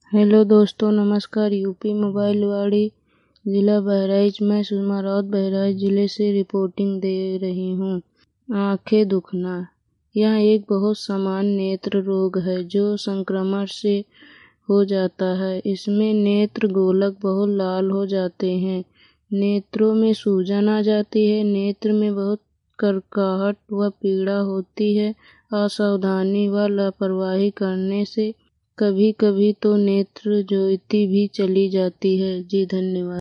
Hello दोस्तों, नमस्कार। UP mobile वाड़ी, ज़िला बहराइच। मैं सुषमा राउत बहराइच ज़िले से रिपोर्टिंग दे रही हूँ। आँखें दुखना यह एक बहुत सामान्य नेत्र रोग है जो संक्रमण से हो जाता है। इसमें नेत्र गोलक बहुत लाल हो जाते हैं, नेत्रों में सूजन आ जाती है, नेत्र में बहुत करकाहट व पीड़ा होती है। असावधानी व लापरवाही करने से कभी कभी तो नेत्र ज्योति भी चली जाती है। जी धन्यवाद।